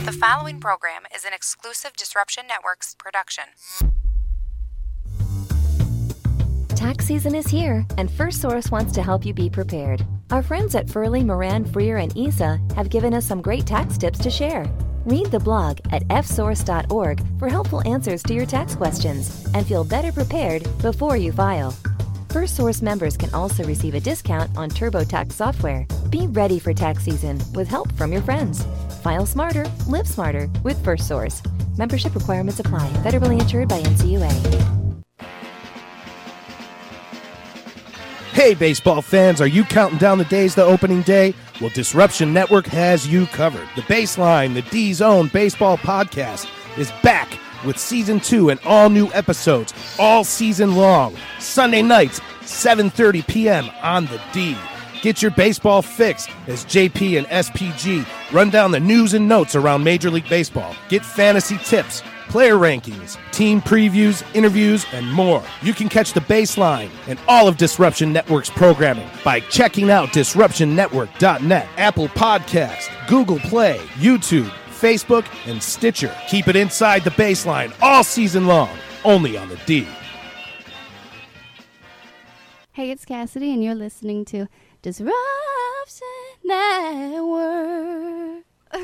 The following program is an exclusive Disruption Networks production. Tax season is here, and FirstSource wants to help you be prepared. Our friends at Furley, Moran, Freer, and ESA have given us some great tax tips to share. Read the blog at fsource.org for helpful answers to your tax questions and feel better prepared before you file. FirstSource members can also receive a discount on TurboTax software. Be ready for tax season with help from your friends. File smarter, live smarter with FirstSource. Membership requirements apply. Federally insured by NCUA. Hey, baseball fans, are you counting down the days to opening day? Well, Disruption Network has you covered. The Baseline, the D's own baseball podcast, is back with Season 2 and all new episodes all season long. Sunday nights, 7:30 p.m. on the D. Get your baseball fix as JP and SPG run down the news and notes around Major League Baseball. Get fantasy tips, player rankings, team previews, interviews, and more. You can catch the Baseline and all of Disruption Network's programming by checking out DisruptionNetwork.net, Apple Podcasts, Google Play, YouTube, Facebook, and Stitcher. Keep it inside the Baseline all season long, only on the D. Hey, it's Cassidy, and you're listening to Disruption Network.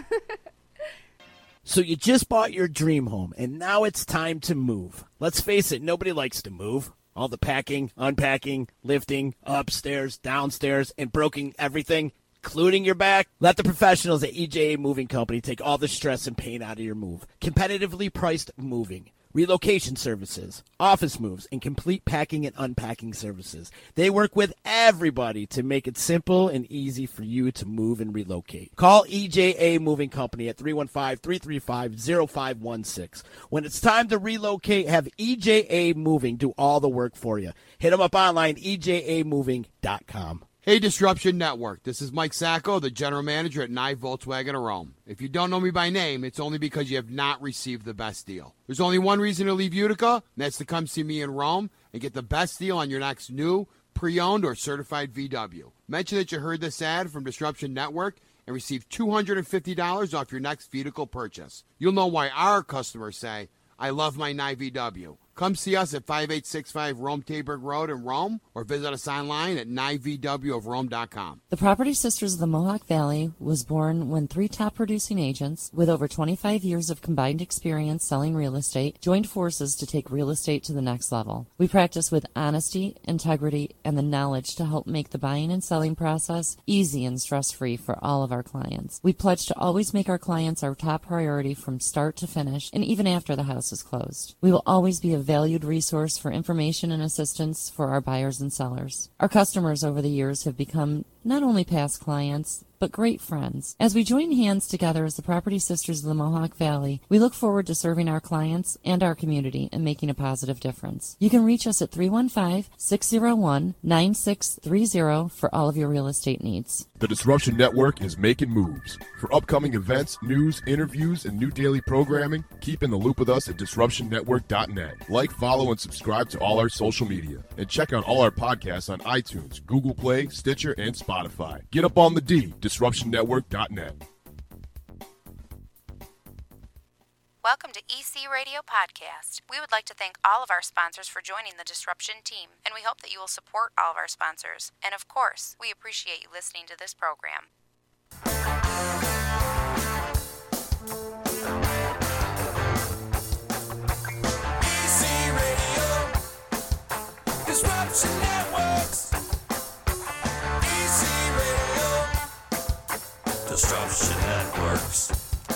So you just bought your dream home, and now it's time to move. Let's face it, nobody likes to move. All the packing, unpacking, lifting, upstairs, downstairs, and broking everything, including your back. Let the professionals at EJA Moving Company take all the stress and pain out of your move. Competitively priced moving, relocation services, office moves, and complete packing and unpacking services. They work with everybody to make it simple and easy for you to move and relocate. Call EJA Moving Company at 315-335-0516. When it's time to relocate, have EJA Moving do all the work for you. Hit them up online, ejamoving.com. Hey, Disruption Network. This is Mike Sacco, the general manager at Nye Volkswagen of Rome. If you don't know me by name, it's only because you have not received the best deal. There's only one reason to leave Utica, and that's to come see me in Rome and get the best deal on your next new, pre-owned, or certified VW. Mention that you heard this ad from Disruption Network and receive $250 off your next vehicle purchase. You'll know why our customers say, I love my Nye VW. Come see us at 5865 Rome Taberg Road in Rome, or visit us online at nyvwofrome.com. The Property Sisters of the Mohawk Valley was born when three top producing agents with over 25 years of combined experience selling real estate joined forces to take real estate to the next level. We practice with honesty, integrity, and the knowledge to help make the buying and selling process easy and stress-free for all of our clients. We pledge to always make our clients our top priority from start to finish, and even after the house is closed. We will always be a valued resource for information and assistance for our buyers and sellers. Our customers over the years have become not only past clients, but great friends. As we join hands together as the Property Sisters of the Mohawk Valley, we look forward to serving our clients and our community and making a positive difference. You can reach us at 315-601-9630 for all of your real estate needs. The Disruption Network is making moves. For upcoming events, news, interviews, and new daily programming, keep in the loop with us at DisruptionNetwork.net. Like, follow, and subscribe to all our social media. And check out all our podcasts on iTunes, Google Play, Stitcher, and Spotify. Get up on the D, DisruptionNetwork.net. Welcome to EC Radio Podcast. We would like to thank all of our sponsors for joining the Disruption team, and we hope that you will support all of our sponsors. And of course, we appreciate you listening to this program. EC Radio, Disruption Networks. EC Radio, Disruption Networks.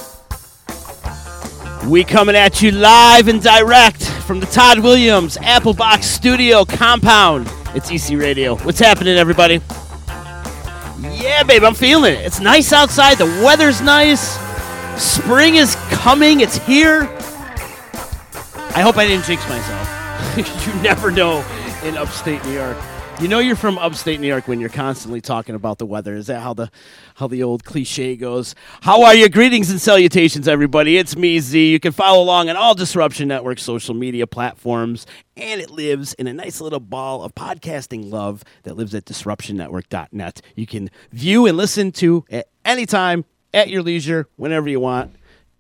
We coming at you live and direct from the Todd Williams Apple Box Studio compound. It's EC Radio. What's happening, everybody? Yeah, babe, I'm feeling it. It's nice outside. The weather's nice. Spring is coming. It's here. I hope I didn't jinx myself. You never know in upstate New York. You know you're from upstate New York when you're constantly talking about the weather. Is that how the old cliche goes? How are you? Greetings and salutations, everybody. It's me, Z. You can follow along on all Disruption Network social media platforms, and it lives in a nice little ball of podcasting love that lives at DisruptionNetwork.net. You can view and listen to at any time, at your leisure, whenever you want.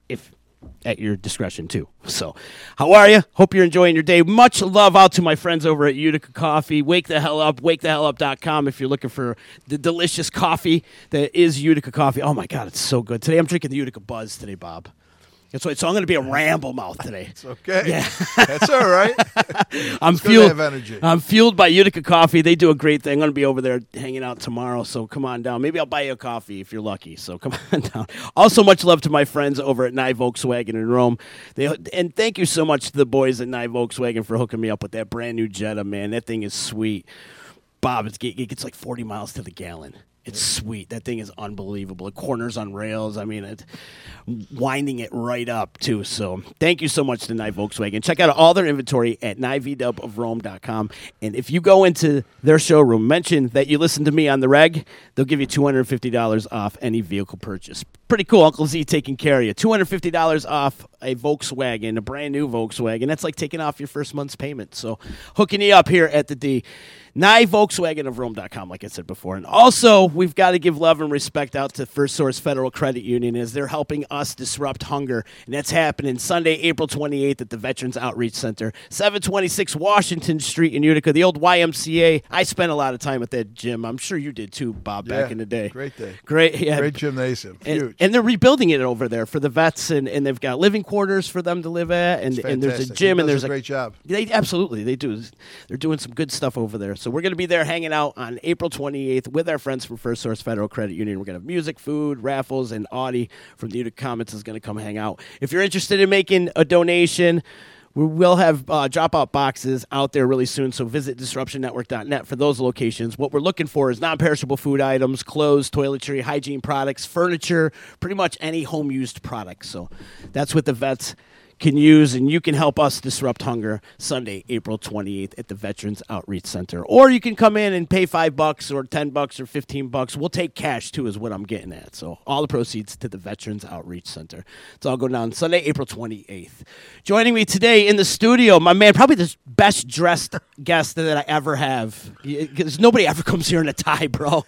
if at your discretion too. So, how are you? Hope you're enjoying your day. Much love out to my friends over at Utica Coffee. Wake the hell up, wakethehellup.com if you're looking for the delicious coffee that is Utica Coffee. Oh my God, it's so good. Today I'm drinking the Utica Buzz today, Bob. That's right. So I'm going to be a ramble mouth today. It's okay. Yeah. That's all right. I'm It's good to fueled. have energy. I'm fueled by Utica Coffee. They do a great thing. I'm going to be over there hanging out tomorrow. So come on down. Maybe I'll buy you a coffee if you're lucky. So come on down. Also, much love to my friends over at Nye Volkswagen in Rome. And thank you so much to the boys at Nye Volkswagen for hooking me up with that brand new Jetta. Man, that thing is sweet. Bob, it gets like 40 miles to the gallon. It's sweet. That thing is unbelievable. It corners on rails. I mean, it's winding it right up, too. So thank you so much to Nye Volkswagen. Check out all their inventory at nyvdubofrome.com. And if you go into their showroom, mention that you listen to me on the reg, they'll give you $250 off any vehicle purchase. Pretty cool. Uncle Z taking care of you. $250 off a Volkswagen, a brand new Volkswagen. That's like taking off your first month's payment. So hooking you up here at the D. NyeVolkswagenofRome.com, like I said before. And also, we've got to give love and respect out to First Source Federal Credit Union as they're helping us disrupt hunger. And that's happening Sunday, April 28th at the Veterans Outreach Center, 726 Washington Street in Utica, the old YMCA. I spent a lot of time at that gym. I'm sure you did too, Bob, back in the day. Great day. Great, yeah. Great gymnasium. Huge. And they're rebuilding it over there for the vets, and they've got living quarters for them to live at, and there's a gym, and there's a great job. Absolutely, they do. They're doing some good stuff over there. So we're going to be there hanging out on April 28th with our friends from First Source Federal Credit Union. We're going to have music, food, raffles, and Audie from the Utica Comets is going to come hang out. If you're interested in making a donation, we will have drop-out boxes out there really soon, so visit disruptionnetwork.net for those locations. What we're looking for is non-perishable food items, clothes, toiletry, hygiene products, furniture, pretty much any home-used products. So that's what the vets can use, and you can help us disrupt hunger Sunday, April 28th at the Veterans Outreach Center. Or you can come in and pay $5 or $10 or $15. We'll take cash, too, is what I'm getting at. So all the proceeds to the Veterans Outreach Center. It's all going down Sunday, April 28th. Joining me today in the studio, my man, probably the best-dressed guest that I ever have. Because nobody ever comes here in a tie, bro.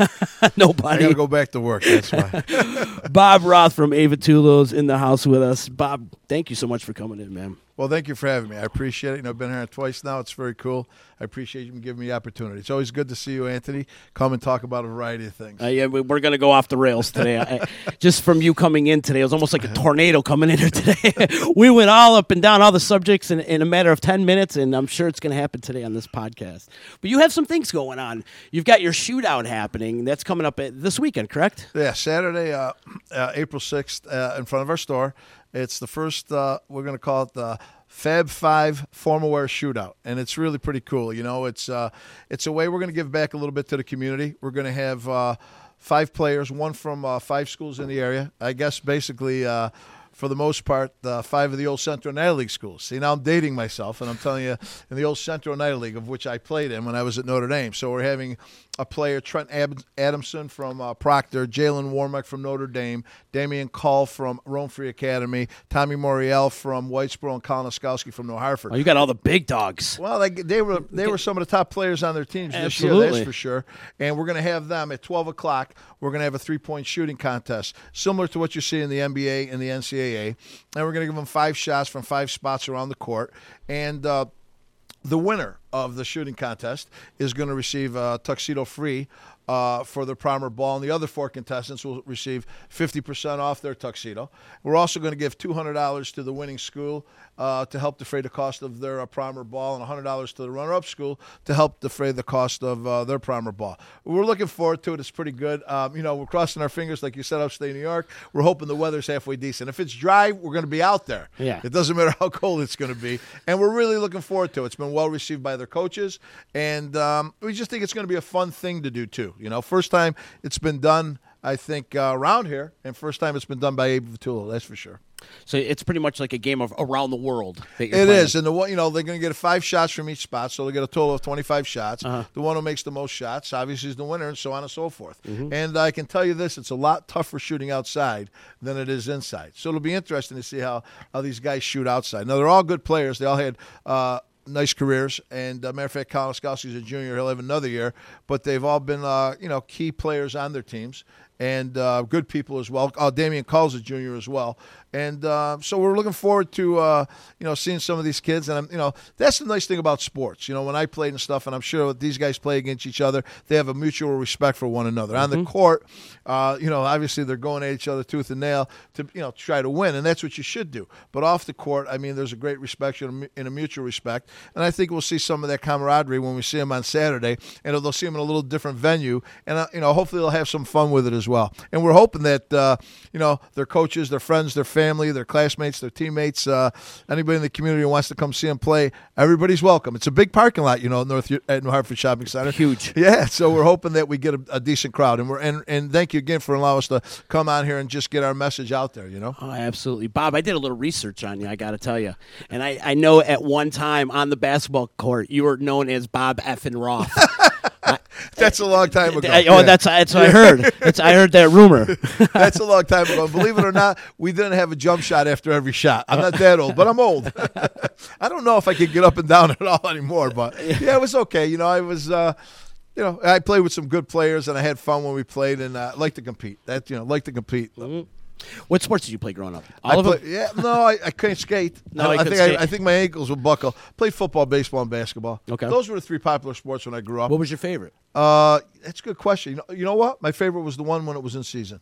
Nobody. I got to go back to work, that's why. Bob Roth from Ava Tulos in the house with us. Bob, thank you so much for coming in, man. Well, thank you for having me. I appreciate it. I've been here twice now. It's very cool. I appreciate you giving me the opportunity. It's always good to see you, Anthony. Come and talk about a variety of things. Yeah, we're going to go off the rails today. Just from you coming in today, it was almost like a tornado coming in here today. We went all up and down all the subjects in a matter of 10 minutes, and I'm sure it's going to happen today on this podcast. But you have some things going on. You've got your shootout happening. That's coming up this weekend, correct? Yeah, Saturday, April 6th, in front of our store. It's the first, we're going to call it the Fab 5 Formal Wear Shootout, and it's really pretty cool. You know, it's a way we're going to give back a little bit to the community. We're going to have 5 players, one from 5 schools in the area. I guess basically, for the most part, 5 of the old Central United League schools. See, now I'm dating myself, and I'm telling you, in the old Central United League, of which I played in when I was at Notre Dame. So we're having a player, Trent Adamson from Proctor, Jalen Warmack from Notre Dame, Damian Call from Rome Free Academy, Tommy Moriel from Whitesboro, and Colin Oskowski from New Hartford. Oh, you got all the big dogs. Well, they were some of the top players on their teams this year, that's for sure. And we're going to have them at 12 o'clock. We're going to have a 3-point shooting contest, similar to what you see in the NBA and the NCAA. And we're going to give them 5 shots from 5 spots around the court. And the winner of the shooting contest is going to receive a tuxedo free for their primer ball, and the other 4 contestants will receive 50% off their tuxedo. We're also going to give $200 to the winning school to help defray the cost of their primer ball, and $100 to the runner-up school to help defray the cost of their primer ball. We're looking forward to it. It's pretty good. We're crossing our fingers, like you said, upstate New York. We're hoping the weather's halfway decent. If it's dry, we're going to be out there. Yeah. It doesn't matter how cold it's going to be, and we're really looking forward to it. It's been well received by their coaches, and we just think it's going to be a fun thing to do too. You know, first time it's been done, I think, around here, and first time it's been done by Abe Vitullo, that's for sure. So it's pretty much like a game of around the world. That you're It playing. is, and they're going to get 5 shots from each spot, so they'll get a total of 25 shots. The one who makes the most shots, obviously, is the winner, and so on and so forth. And I can tell you this, it's a lot tougher shooting outside than it is inside. So it'll be interesting to see how these guys shoot outside. Now, they're all good players. They all had nice careers, and matter of fact, Colin Oskowski is a junior. He'll have another year, but they've all been key players on their teams, and good people as well. Damian Calls is junior as well. And so we're looking forward to seeing some of these kids. And that's the nice thing about sports. When I played and stuff, and I'm sure these guys play against each other, they have a mutual respect for one another. On the court, obviously they're going at each other tooth and nail to try to win, and that's what you should do. But off the court, I mean, there's a great respect and a mutual respect, and I think we'll see some of that camaraderie when we see them on Saturday, and they'll see them in a little different venue, and hopefully they'll have some fun with it as well. And we're hoping that their coaches, their friends, their family, their classmates, their teammates, anybody in the community who wants to come see them play, everybody's welcome. It's a big parking lot, at New Hartford Shopping Center. Huge. Yeah, so we're hoping that we get a decent crowd, and thank you again for allowing us to come on here and just get our message out there. Oh, absolutely, Bob. I did a little research on you. I got to tell you, and I know at one time on the basketball court you were known as Bob Effin Roth. That's a long time ago. That's what I heard. I heard that rumor. That's a long time ago. Believe it or not, we didn't have a jump shot after every shot. I'm not that old, but I'm old. I don't know if I could get up and down at all anymore, but yeah, it was okay. I was, I played with some good players, and I had fun when we played, and like to compete. Like to compete. Mm-hmm. What sports did you play growing up? All of them? Yeah, no, I couldn't skate. No, I think my ankles would buckle. Played football, baseball, and basketball. Okay, those were the three popular sports when I grew up. What was your favorite? That's a good question. You know what? My favorite was the one when it was in season.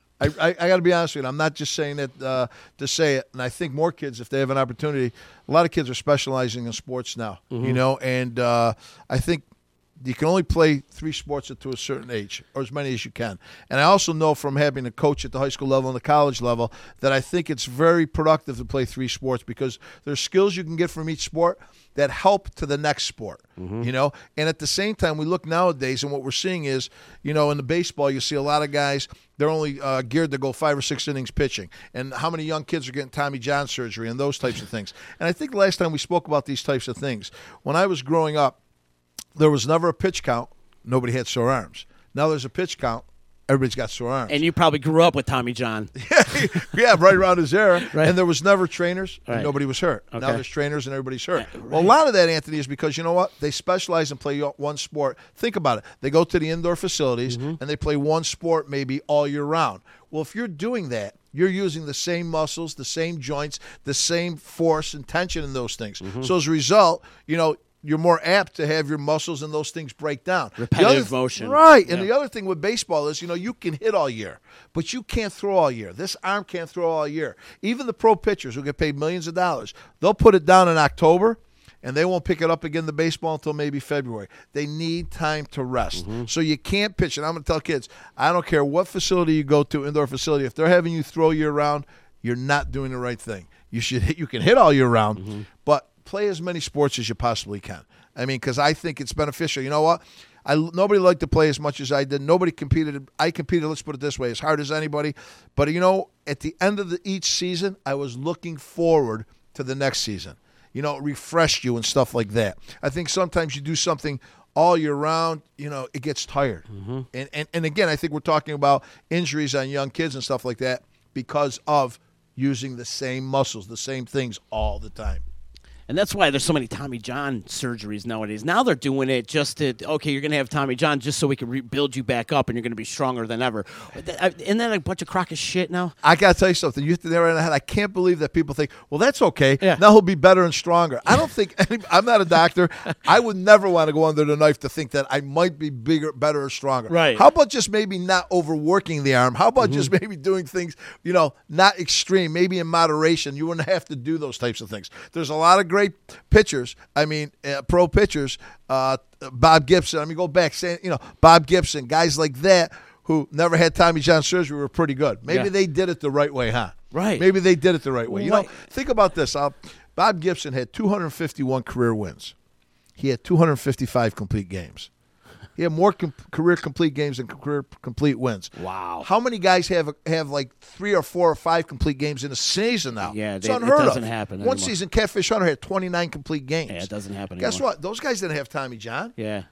I got to be honest with you. I'm not just saying it to say it. And I think more kids, if they have an opportunity, a lot of kids are specializing in sports now. Mm-hmm. And I think you can only play three sports to a certain age, or as many as you can. And I also know from having a coach at the high school level and the college level that I think it's very productive to play three sports because there's skills you can get from each sport that help to the next sport, And at the same time, we look nowadays, and what we're seeing is, in the baseball, you see a lot of guys, they're only geared to go 5 or 6 innings pitching. And how many young kids are getting Tommy John surgery and those types of things. And I think the last time we spoke about these types of things, when I was growing up, there was never a pitch count. Nobody had sore arms. Now there's a pitch count. Everybody's got sore arms. And you probably grew up with Tommy John. Yeah, right around his era. Right. And there was never trainers. Right. And nobody was hurt. Okay. Now there's trainers and everybody's hurt. Right. Well, a lot of that, Anthony, is because, you know what? They specialize and play one sport. Think about it. They go to the indoor facilities and they play one sport maybe all year round. Well, if you're doing that, you're using the same muscles, the same joints, the same force and tension in those things. So as a result, you're more apt to have your muscles and those things break down. Repetitive motion. Right. And the other thing with baseball is, you can hit all year, but you can't throw all year. This arm can't throw all year. Even the pro pitchers who get paid millions of dollars, they'll put it down in October, and they won't pick it up again, the baseball, until maybe February. They need time to rest. So you can't pitch. And I'm going to tell kids, I don't care what facility you go to, indoor facility, if they're having you throw year-round, you're not doing the right thing. You can hit all year round, but play as many sports as you possibly can. I mean, because I think it's beneficial. You know what? Nobody liked to play as much as I did. Nobody competed. I competed, let's put it this way, as hard as anybody. But, at the end of each season, I was looking forward to the next season. It refreshed you and stuff like that. I think sometimes you do something all year round, it gets tired. And again, I think we're talking about injuries on young kids and stuff like that because of using the same muscles, the same things all the time. And that's why there's so many Tommy John surgeries nowadays. Now they're doing it just to, you're going to have Tommy John just so we can rebuild you back up and you're going to be stronger than ever. Isn't that a bunch of crock of shit now? I got to tell you something. You hit the nail right on the head. I can't believe that people think, well, that's okay. Yeah. Now he'll be better and stronger. I don't think I'm not a doctor. I would never want to go under the knife to think that I might be bigger, better, or stronger. Right. How about just maybe not overworking the arm? How about just maybe doing things, not extreme, maybe in moderation? You wouldn't have to do those types of things. There's a lot of great pitchers. Pro pitchers, Bob Gibson. Go back, saying, Bob Gibson, guys like that who never had Tommy John surgery were pretty good. Maybe they did it the right way, huh? Right. Maybe they did it the right way. Right. Think about this. Bob Gibson had 251 career wins. He had 255 complete games. He had more career complete games than career complete wins. Wow. How many guys have like 3 or 4 or 5 complete games in a season now? Yeah, it's unheard it doesn't of. happen One anymore. season, Catfish Hunter had 29 complete games. Yeah, it doesn't happen Guess anymore. what? Those guys didn't have Tommy John. Yeah.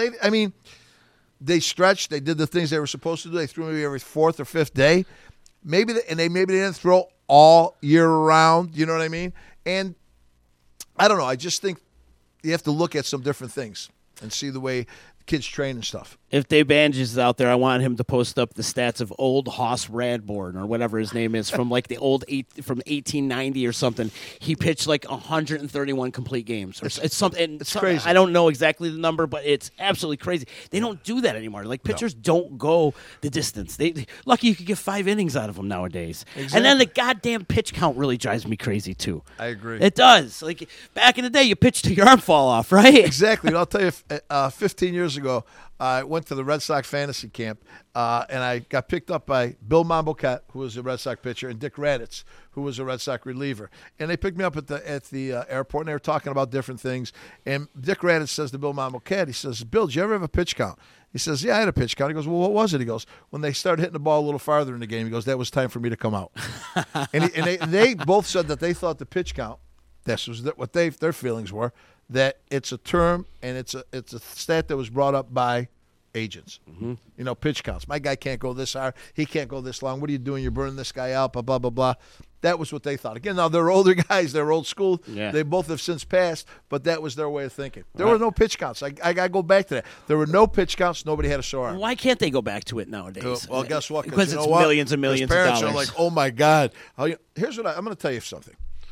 They stretched. They did the things they were supposed to do. They threw maybe every 4th or 5th day. Maybe they didn't throw all year round. You know what I mean? And I don't know. I just think you have to look at some different things and see the way kids train and stuff. If Dave Banges is out there, I want him to post up the stats of old Hoss Radborn or whatever his name is from like the old from 1890 or something. He pitched like 131 complete games. It's something. It's crazy. I don't know exactly the number, but it's absolutely crazy. They don't do that anymore. Like pitchers don't go the distance. Lucky you could get 5 innings out of them nowadays. Exactly. And then the goddamn pitch count really drives me crazy too. I agree. It does. Like back in the day, you pitched till your arm fall off, right? Exactly. And I'll tell you, 15 years ago, I went to the Red Sox fantasy camp, and I got picked up by Bill Monboquette, who was a Red Sox pitcher, and Dick Raditz, who was a Red Sox reliever. And they picked me up at the airport, and they were talking about different things. And Dick Raditz says to Bill Monboquette, he says, "Bill, did you ever have a pitch count?" He says, "Yeah, I had a pitch count." He goes, "Well, what was it?" He goes, "When they started hitting the ball a little farther in the game," he goes, "that was time for me to come out." and they both said that they thought the pitch count, this was what their feelings were, that it's a term and it's a stat that was brought up by agents. Mm-hmm. Pitch counts. My guy can't go this hard. He can't go this long. What are you doing? You're burning this guy out, blah, blah, blah, blah. That was what they thought. Again, now they're older guys. They're old school. Yeah. They both have since passed, but that was their way of thinking. There were no pitch counts. I got to go back to that. There were no pitch counts. Nobody had a sore arm. Why can't they go back to it nowadays? Well, guess what? Because it's millions and millions of parents dollars. are like, oh, my God. Here's what I'm going to tell you something.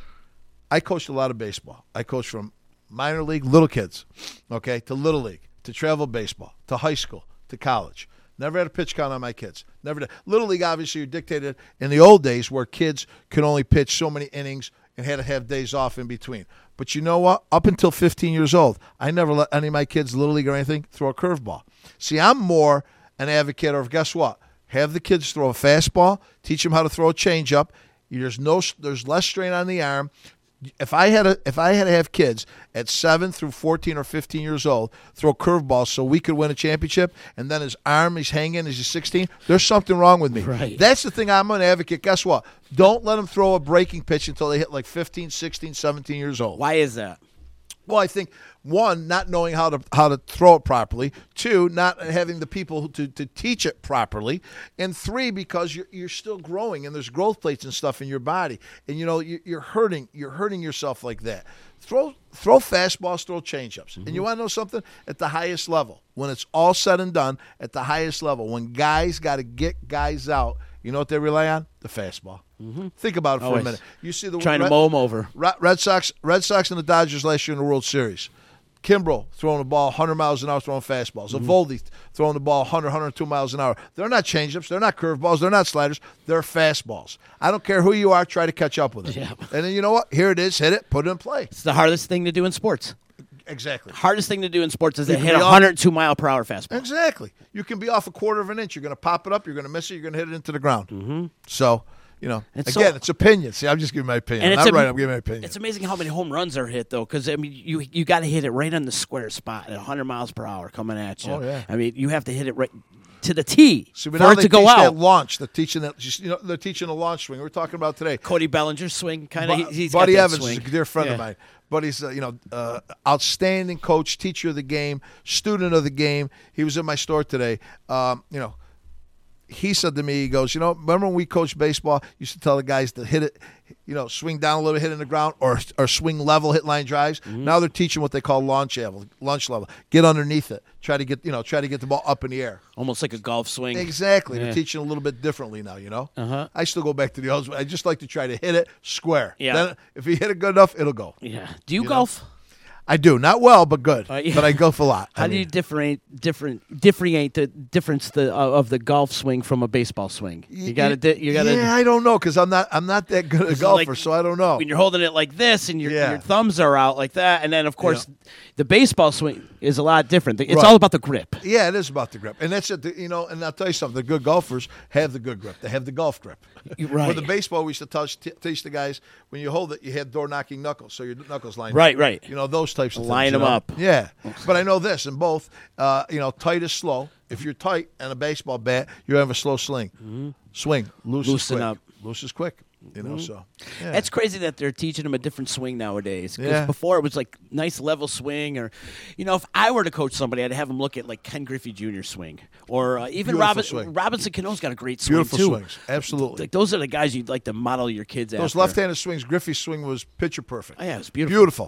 I coached a lot of baseball. I coached from minor league, little kids, okay, to little league, to travel baseball, to high school, to college. Never had a pitch count on my kids. Never did. Little league, obviously, you dictated in the old days where kids could only pitch so many innings and had to have days off in between. But you know what? Up until 15 years old, I never let any of my kids, little league or anything, throw a curveball. See, I'm more an advocate of, guess what? Have the kids throw a fastball, teach them how to throw a changeup. There's less strain on the arm. If I had to have kids at 7 through 14 or 15 years old throw curveballs so we could win a championship, and then his arm is hanging as he's 16, there's something wrong with me. Right. That's the thing. I'm an advocate. Guess what? Don't let them throw a breaking pitch until they hit like 15, 16, 17 years old. Why is that? Well, I think, one, not knowing how to throw it properly. 2, not having the people to teach it properly. And 3, because you're still growing and there's growth plates and stuff in your body. And, you're hurting yourself like that. Throw fastballs, throw changeups. Mm-hmm. And you want to know something? At the highest level, when it's all said and done, at the highest level, when guys got to get guys out, you know what they rely on? The fastball. Mm-hmm. Think about it for a minute. You see the trying to mow them over. Red Sox and the Dodgers last year in the World Series. Kimbrel throwing the ball 100 miles an hour, throwing fastballs. Eovaldi throwing the ball 100, 102 miles an hour. They're not changeups. They're not curveballs. They're not sliders. They're fastballs. I don't care who you are. Try to catch up with it. Yeah. And then you know what? Here it is. Hit it. Put it in play. It's the hardest thing to do in sports. Exactly. Hardest thing to do in sports is to hit a 102-mile-per-hour fastball. Exactly. You can be off a quarter of an inch. You're going to pop it up. You're going to miss it. You're going to hit it into the ground. Mm-hmm. So, it's opinion. See, I'm just giving my opinion. I'm giving my opinion. It's amazing how many home runs are hit, though, because, you got to hit it right on the square spot at 100 miles per hour coming at you. Oh, yeah. You have to hit it right to the tee for it to go out. That launch. They're teaching a launch swing. We're talking about today. Cody Bellinger's swing, kind of. Buddy Evans swing. is a dear friend of mine. But he's outstanding coach, teacher of the game, student of the game. He was in my store today. He said to me, he goes, remember when we coached baseball, used to tell the guys to hit it, swing down a little, hit in the ground, or swing level, hit line drives. Mm-hmm. Now they're teaching what they call launch level. Get underneath it. Try to get the ball up in the air. Almost like a golf swing. Exactly. Yeah. They're teaching a little bit differently now, Uh-huh. I still go back to the old. I just like to try to hit it square. Yeah. Then if you hit it good enough, it'll go. Yeah. Do you golf? I do. Not well, but good. Yeah. But I golf a lot. How do you differentiate the difference of the golf swing from a baseball swing? You got to. Yeah, I don't know because I'm not that good a golfer, so I don't know. When you're holding it like this and your thumbs are out like that, and then of course the baseball swing is a lot different. It's all about the grip. Yeah, it is about the grip, and that's it. And I'll tell you something: the good golfers have the good grip. They have the golf grip. Right. With the baseball, we used to teach the guys when you hold it, you have door knocking knuckles, so your knuckles line. Right. Those types of things. Line them up. Yeah, but I know this in both. Tight is slow. If you're tight and a baseball bat, you have a slow sling. Mm-hmm. Swing, loosen up. Loose is quick. So yeah. It's crazy that they're teaching them a different swing nowadays. Because before it was like nice level swing, or if I were to coach somebody, I'd have them look at like Ken Griffey Jr.'s swing, or even Robinson Cano's got a great swing beautiful too. Swings, absolutely. Like those are the guys you'd like to model your kids after. Those left-handed swings. Griffey's swing was picture perfect. Oh, yeah, it was beautiful. Beautiful. Yeah.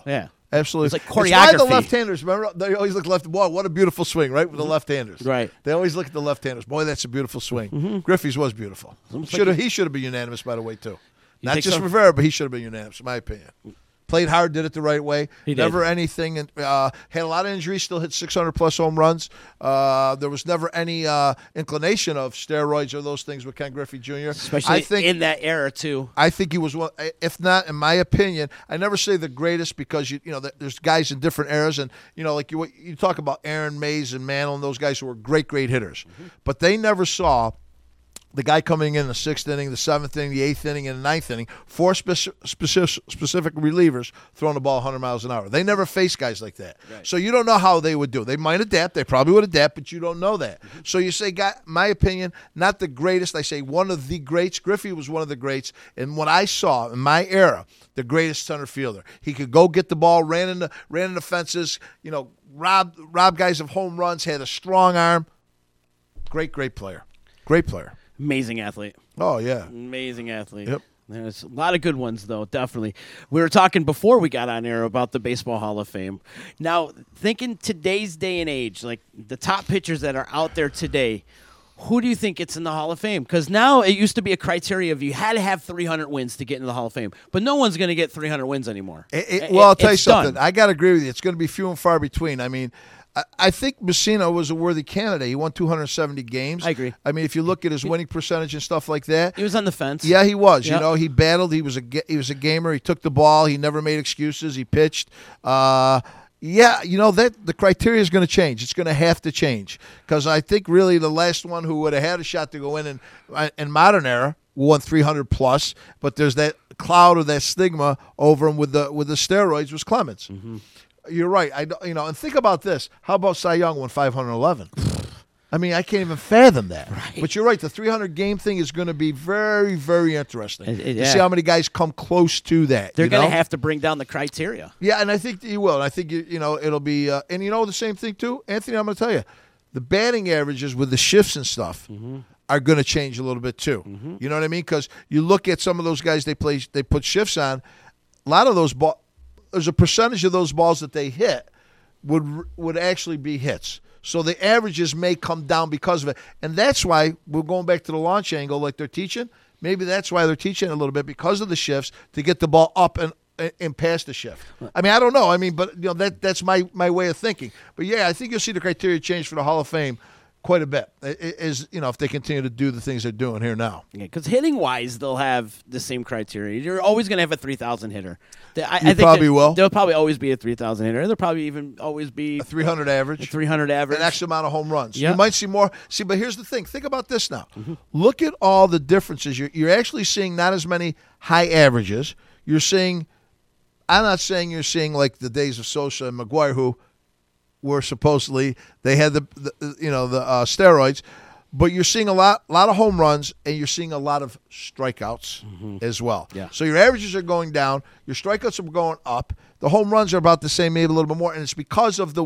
Absolutely. It's like It's why choreography. the left-handers, remember, they always look left. Boy, what a beautiful swing, right, with the left-handers. Right. They always look at the left-handers. Boy, that's a beautiful swing. Griffey's was beautiful. He should have been unanimous, by the way, too. Not think just so? Rivera, but he should have been unanimous, in my opinion. Played hard, did it the right way. He did. Never anything. Had a lot of injuries, still hit 600-plus home runs. There was never any inclination of steroids or those things with Ken Griffey Jr. Especially in that era, too. I think he was one, if not, in my opinion, I never say the greatest because, there's guys in different eras. And, like you talk about Aaron Mays and Mantle and those guys who were great, great hitters. But they never saw the guy coming in the 6th inning, the 7th inning, the 8th inning, and the 9th inning, 4 specific relievers throwing the ball 100 miles an hour. They never faced guys like that. Right. So you don't know how they would do. They might adapt. They probably would adapt, but you don't know that. So you say, my opinion, not the greatest. I say one of the greats. Griffey was one of the greats. And what I saw in my era, the center fielder. He could go get the ball, ran into fences, robbed guys of home runs, had a strong arm. Great player. Great player. Amazing athlete. Oh, yeah. Amazing athlete. Yep. There's a lot of good ones, though, definitely. We were talking before we got on air about the Baseball Hall of Fame. Now, thinking today's day and age, like the top pitchers that are out there today, who do you think gets in the Hall of Fame? Because now it used to be a criteria of you had to have 300 wins to get into the Hall of Fame. But no one's going to get 300 wins anymore. I'll tell you something. Done. I got to agree with you. It's going to be few and far between. I mean, I think Messina was a worthy candidate. He won 270 games. I agree. I mean, if you look at his winning percentage and stuff like that, He was on the fence. yeah, he was. Yep. He battled. He was a gamer. He took the ball. He never made excuses. He pitched. That the criteria is going to change. It's going to have to change because I think really the last one who would have had a shot to go in modern era won 300 plus, but there's that cloud or that stigma over him with the steroids was Clemens. Mm-hmm. You're right. And think about this. How about Cy Young won 511? I mean, I can't even fathom that. Right. But you're right. The 300 game thing is going to be very, very interesting. Yeah. You see how many guys come close to that. They're going to have to bring down the criteria. Yeah, and I think you will. And I think it'll be. And the same thing too, Anthony. I'm going to tell you, the batting averages with the shifts and stuff are going to change a little bit too. Mm-hmm. You know what I mean? Because you look at some of those guys they put shifts on. A lot of those balls. There's a percentage of those balls that they hit would actually be hits. So the averages may come down because of it. And that's why we're going back to the launch angle like they're teaching. Maybe that's why they're teaching a little bit because of the shifts to get the ball up and past the shift. I mean, I don't know. I mean, but that's my way of thinking. But yeah, I think you'll see the criteria change for the Hall of Fame quite a bit. If they continue to do the things they're doing here now. Yeah, because hitting-wise, they'll have the same criteria. You're always going to have a 3,000 hitter. I think probably will. There'll probably always be a 3,000 hitter. There'll probably even always be a 300 average. 300 average. An X amount of home runs. Yeah. You might see more. See, but here's the thing. Think about this now. Mm-hmm. Look at all the differences. You're actually seeing not as many high averages. You're seeing – I'm not saying you're seeing like the days of Sosa and McGuire who – were supposedly they had the steroids, but you're seeing a lot of home runs and you're seeing a lot of strikeouts as well. Yeah. So your averages are going down, your strikeouts are going up, the home runs are about the same, maybe a little bit more, and it's because of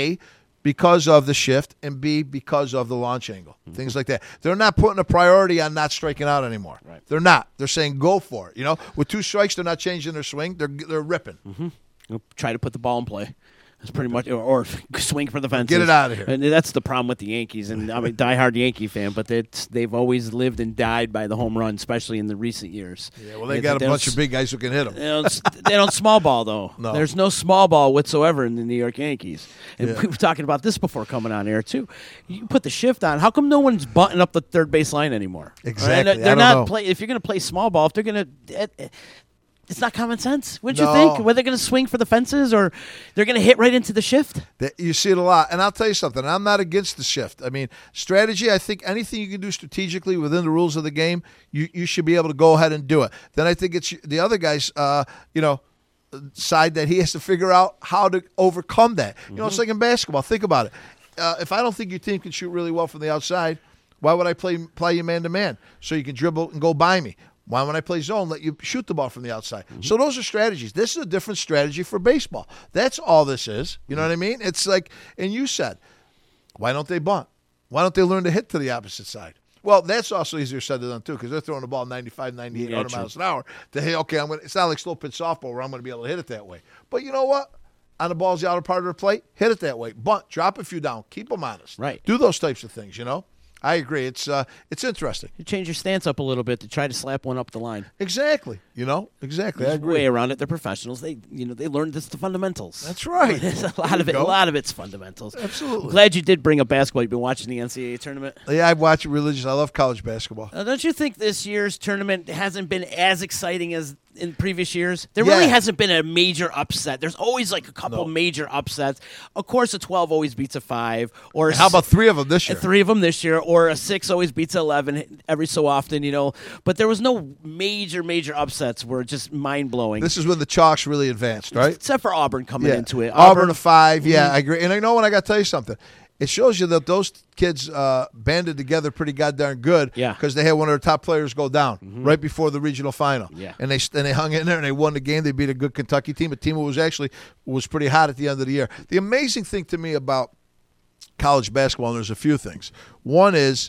because of the shift, and B, because of the launch angle, things like that. They're not putting a priority on not striking out anymore. Right. They're not. They're saying go for it. With 2 strikes, they're not changing their swing. They're ripping. Mm-hmm. Try to put the ball in play. It's pretty much, or swing for the fences. Get it out of here. And that's the problem with the Yankees. And I'm a diehard Yankee fan, but they've always lived and died by the home run, especially in the recent years. Yeah, well, they got a bunch of big guys who can hit them. They don't small ball, though. No. There's no small ball whatsoever in the New York Yankees. And Yeah. we were talking about this before coming on air, too. You put the shift on. How come no one's butting up the third base line anymore? Exactly. Right? They're I don't not know. play. If you're going to play small ball, if they're going to. It's not common sense. Wouldn't you No. think? Whether they're going to swing for the fences or they're going to hit right into the shift? You see it a lot. And I'll tell you something. I'm not against the shift. I mean, strategy, I think anything you can do strategically within the rules of the game, you should be able to go ahead and do it. Then I think it's the other guy's, side that he has to figure out how to overcome that. It's like in basketball. Think about it. If I don't think your team can shoot really well from the outside, why would I play you man-to-man? So you can dribble and go by me. Why, when I play zone, let you shoot the ball from the outside? So those are strategies. This is a different strategy for baseball. That's all this is. You know what I mean? It's like, and you said, why don't they bunt? Why don't they learn to hit to the opposite side? Well, that's also easier said than done, too, because they're throwing the ball 95, 98, 100 miles an hour. It's not like slow pitch softball where I'm going to be able to hit it that way. But you know what? on the balls the outer part of the plate, hit it that way. Bunt, drop a few down, keep them honest. Right. Do those types of things, you know? I agree. It's interesting. You change your stance up a little bit to try to slap one up the line. Exactly. You know? Exactly. I There's a agree. way around it. They're professionals. They learned this the fundamentals. That's right. a lot of it. A lot of it's fundamentals. Absolutely. I'm glad you did bring up basketball. You've been watching the NCAA tournament. Yeah, I watch it religiously. I love college basketball. Don't you think this year's tournament hasn't been as exciting as in previous years? There really hasn't been a major upset. There's always like a couple major upsets. Of course, a 12 always beats a 5. Or how about 3 of them this year? 3 of them this year. Or a 6 always beats 11 every so often, you know. But there was no major upsets where just mind-blowing. This is when the chalks really advanced, right? Except for Auburn coming into it. Auburn a 5, I agree. And I know what, I got to tell you something. It shows you that those kids banded together pretty goddamn good because they had one of their top players go down right before the regional final. Yeah. And they hung in there and they won the game. They beat a good Kentucky team, a team that was pretty hot at the end of the year. The amazing thing to me about college basketball, and there's a few things. One is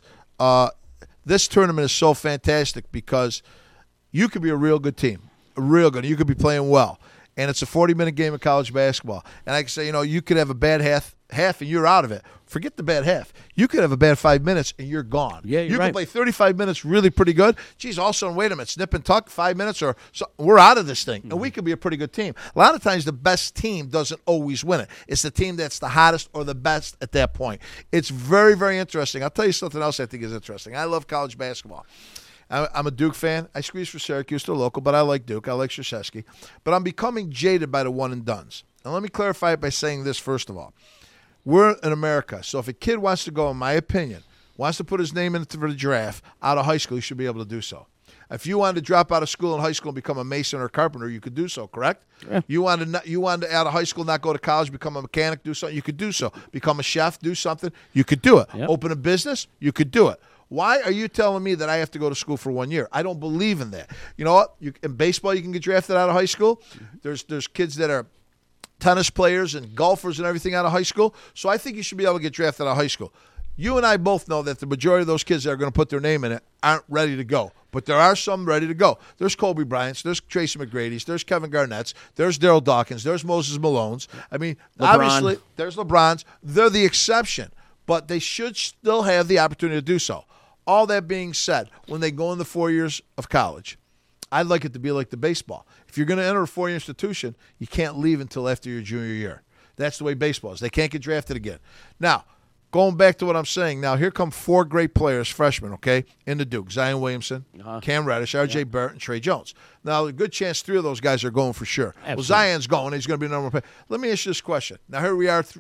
this tournament is so fantastic because you could be a real good team, real good. You could be playing well. And it's a 40-minute game of college basketball. And I can say, you could have a bad half and you're out of it. Forget the bad half. You could have a bad 5 minutes and you're gone. Yeah, you right. can play 35 minutes really pretty good. Geez, all of a sudden, wait a minute, snip and tuck, 5 minutes, or so, we're out of this thing. And we could be a pretty good team. A lot of times the best team doesn't always win it. It's the team that's the hottest or the best at that point. It's very, very interesting. I'll tell you something else I think is interesting. I love college basketball. I'm a Duke fan. I squeeze for Syracuse, they're local, but I like Duke. I like Krzyzewski. But I'm becoming jaded by the one-and-dones. And let me clarify it by saying this first of all. We're in America, so if a kid wants to go, in my opinion, wants to put his name in for the draft out of high school, he should be able to do so. If you wanted to drop out of school in high school and become a mason or a carpenter, you could do so, correct? Yeah. You wanted to out of high school, not go to college, become a mechanic, do something, you could do so. Become a chef, do something, you could do it. Yep. Open a business, you could do it. Why are you telling me that I have to go to school for 1 year? I don't believe in that. You know what? In baseball, you can get drafted out of high school. There's kids that are tennis players and golfers and everything out of high school. So I think you should be able to get drafted out of high school. You and I both know that the majority of those kids that are going to put their name in it aren't ready to go. But there are some ready to go. There's Kobe Bryant's, there's Tracy McGrady's, there's Kevin Garnett's, there's Daryl Dawkins, there's Moses Malone's. I mean, obviously, there's LeBron's. They're the exception. But they should still have the opportunity to do so. All that being said, when they go in the 4 years of college, I'd like it to be like the baseball. If you're going to enter a 4-year institution, you can't leave until after your junior year. That's the way baseball is. They can't get drafted again. Now, going back to what I'm saying, now here come 4 great players, freshmen, okay, in the Duke. Zion Williamson, Cam Reddish, R.J. Barrett, and Trey Jones. Now, a good chance 3 of those guys are going for sure. Absolutely. Well, Zion's going. He's going to be the number 1 pick. Let me ask you this question. Now, here we are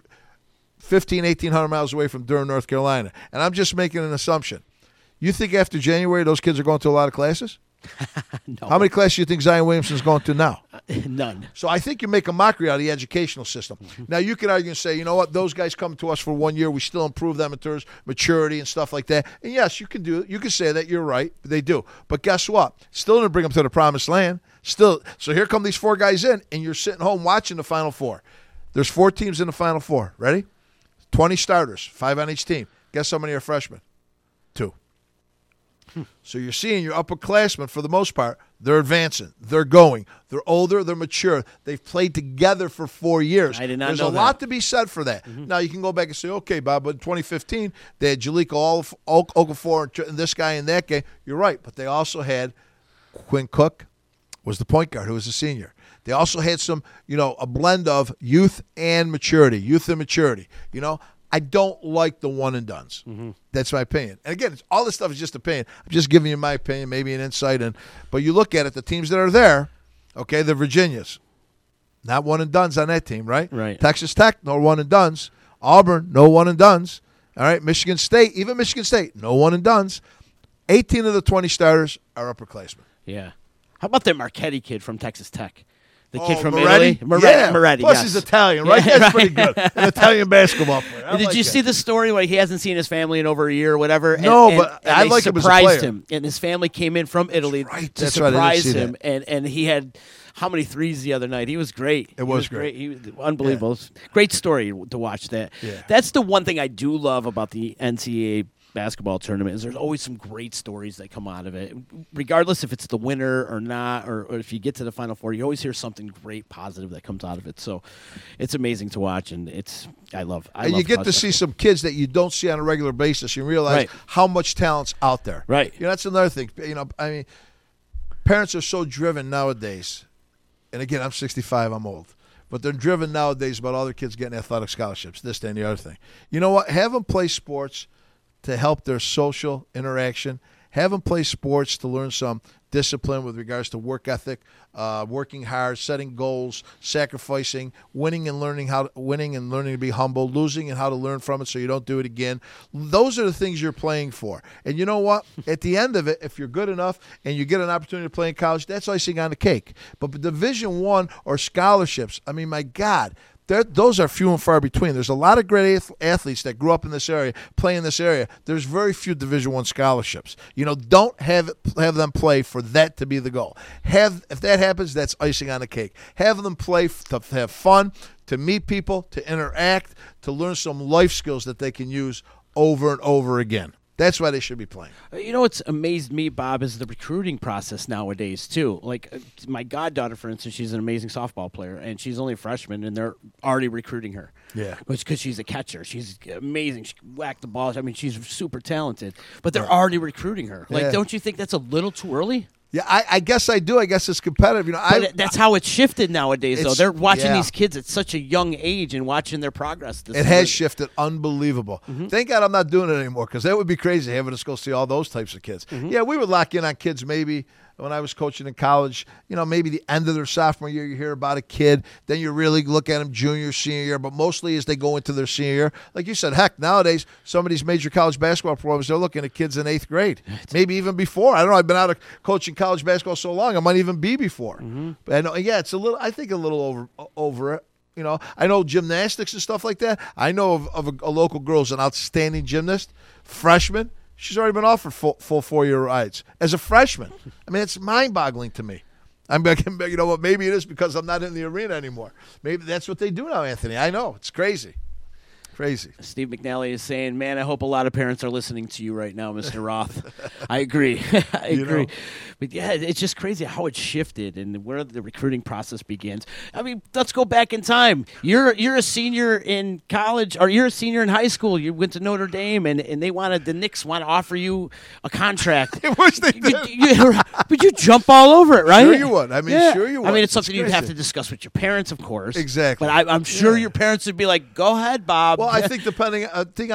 1,800 miles away from Durham, North Carolina, and I'm just making an assumption. You think after January those kids are going to a lot of classes? No. How many classes do you think Zion Williamson's going to now? None. So I think you make a mockery out of the educational system. Now, you could argue and say, you know what, those guys come to us for 1 year. We still improve them in terms of maturity and stuff like that. And, yes, you can do it. You can say that. You're right. They do. But guess what? Still didn't bring them to the promised land. Still. So here come these 4 guys in, and you're sitting home watching the Final Four. There's 4 teams in the Final Four. Ready? 20 starters, 5 on each team. Guess how many are freshmen? 2. So you're seeing your upperclassmen, for the most part, they're advancing. They're going. They're older. They're mature. They've played together for 4 years. I did not There's know a lot to be said for that. Now, you can go back and say, okay, Bob, but in 2015, they had Jalika Okafor and this guy in that game. You're right, but they also had Quinn Cook was the point guard who was a senior. They also had some, a blend of youth and maturity, I don't like the one-and-dones. That's my opinion. And, again, all this stuff is just opinion. I'm just giving you my opinion, maybe an insight. But you look at it, the teams that are there, okay, the Virginias, not one-and-dones on that team, right? Right. Texas Tech, no one-and-dones. Auburn, no one-and-dones. All right, Michigan State, no one-and-dones. 18 of the 20 starters are upperclassmen. Yeah. How about that Marchetti kid from Texas Tech? The kid from Moretti? Italy? Moretti, Plus yes. he's Italian, right? Yeah, That's right. pretty good. An Italian basketball player. Did you see the story where he hasn't seen his family in over a year or whatever? No, but I they like him as a surprised player. him, and his family came in from Italy to That's right, I didn't surprise see him, that. and he had how many threes the other night? He was great. It was great. He was unbelievable. Great story to watch that. Yeah. That's the one thing I do love about the NCAA basketball tournament is there's always some great stories that come out of it, regardless if it's the winner or not, or if you get to the Final Four. You always hear something great, positive that comes out of it. So it's amazing to watch, and I love. And you get to see some kids that you don't see on a regular basis. You realize how much talent's out there. Right. That's another thing. I mean, parents are so driven nowadays. And again, I'm 65. I'm old. But they're driven nowadays about all their kids getting athletic scholarships, this, that, and the other thing. You know what? Have them play sports to help their social interaction. Have them play sports to learn some discipline with regards to work ethic, working hard, setting goals, sacrificing, winning and learning to be humble, losing and how to learn from it so you don't do it again. Those are the things you're playing for. And you know what? At the end of it, if you're good enough and you get an opportunity to play in college, that's icing on the cake. But Division I or scholarships, I mean, my God, those are few and far between. There's a lot of great athletes that grew up in this area, play in this area. There's very few Division I scholarships. Don't have them play for that to be the goal. If that happens, that's icing on the cake. Have them play to have fun, to meet people, to interact, to learn some life skills that they can use over and over again. That's why they should be playing. What's amazed me, Bob, is the recruiting process nowadays, too. Like, my goddaughter, for instance, she's an amazing softball player, and she's only a freshman, and they're already recruiting her. Yeah. Because she's a catcher. She's amazing. She whacked the balls. I mean, she's super talented. But they're already recruiting her. Like, don't you think that's a little too early? Yeah, I guess I do. I guess it's competitive. But that's how it's shifted nowadays, though. They're watching these kids at such a young age and watching their progress. It has shifted. Unbelievable. Mm-hmm. Thank God I'm not doing it anymore, because that would be crazy having us go see all those types of kids. Mm-hmm. Yeah, we would lock in on kids maybe when I was coaching in college, maybe the end of their sophomore year, you hear about a kid. Then you really look at them junior, senior year. But mostly as they go into their senior year, like you said, heck, nowadays, some of these major college basketball programs, they're looking at kids in 8th grade, maybe even before. I don't know. I've been out of coaching college basketball so long, I might even be before. Mm-hmm. But I know, it's I think a little over it. I know gymnastics and stuff like that. I know of a local girl who's an outstanding gymnast, freshman. She's already been offered full 4-year rides as a freshman. I mean, it's mind-boggling to me. You know what? Maybe it is because I'm not in the arena anymore. Maybe that's what they do now, Anthony. I know. It's crazy. Crazy. Steve McNally is saying, man, I hope a lot of parents are listening to you right now, Mr. Roth. I agree. I agree. But, yeah, it's just crazy how it shifted and where the recruiting process begins. I mean, let's go back in time. You're a senior in college, or you're a senior in high school. You went to Notre Dame, and the Knicks want to offer you a contract. I wish they did. But you jump all over it, right? Sure you would. Sure you would. I mean, it's something you'd have to discuss with your parents, of course. Exactly. But I'm sure your parents would be like, go ahead, Bob. Well, I think depending